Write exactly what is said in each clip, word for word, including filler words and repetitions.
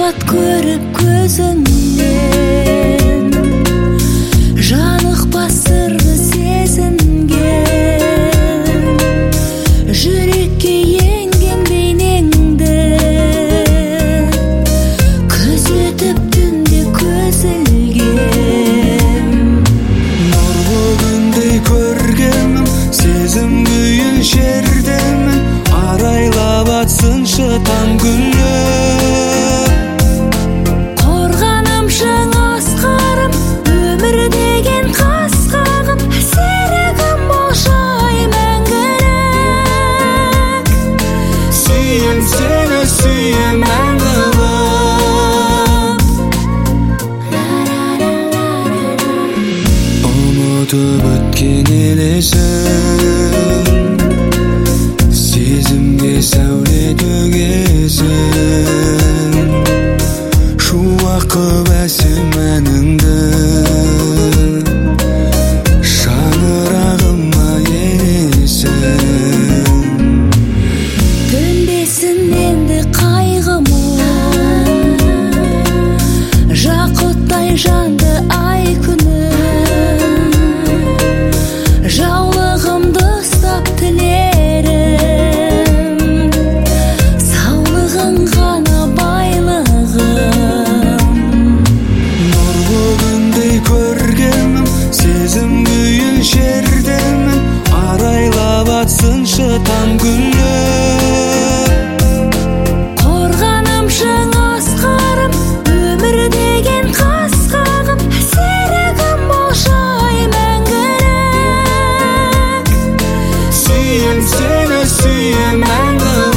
махаббат көріп көзіңнен, жанықпас сырды сезінген, жүрекке енген бейнеңді күзетіп түнде көз ілгем. Нұр бүгіндей көргенмін, сезім күйін шердемін, арайлап атсыншы там гүлі. Қорғаным шыңыз қарым, өмір деген қасқағым, серігім болшай мәңгілік. Сүйем сені, сүйем мәңгілік. Ұмытып өткен елесің, сезімге сәуле төгесің, шуақ қып әсем әніңді шаңырағыма енесің. Төнбесін енді қайғымын, жақұттай жанды ай күнім, жаулығымды ұстап тілерім, саулығың ғана байлығым. Нұр бүгіндей көргенмін, сезім күйін шердемін, арайлап атсыншы там гүлі. Қорғаным шыңыз қарым, өмір деген қасқағым, серігім болшай мәңгілік. Сүйем сені, сүйем мәңгілік.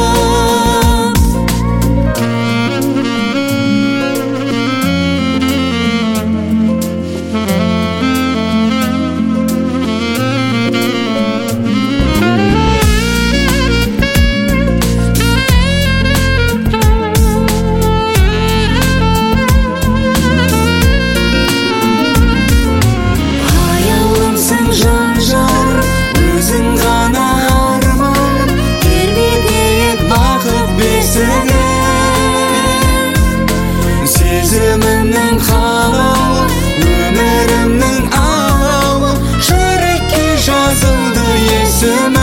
Аяулымсың жан жарым, Өзің ғана арманым, тербетейік бақыт бесігін. сезімімнің қалауы, өмірімнің алауы, жүрекке жазылды есімі.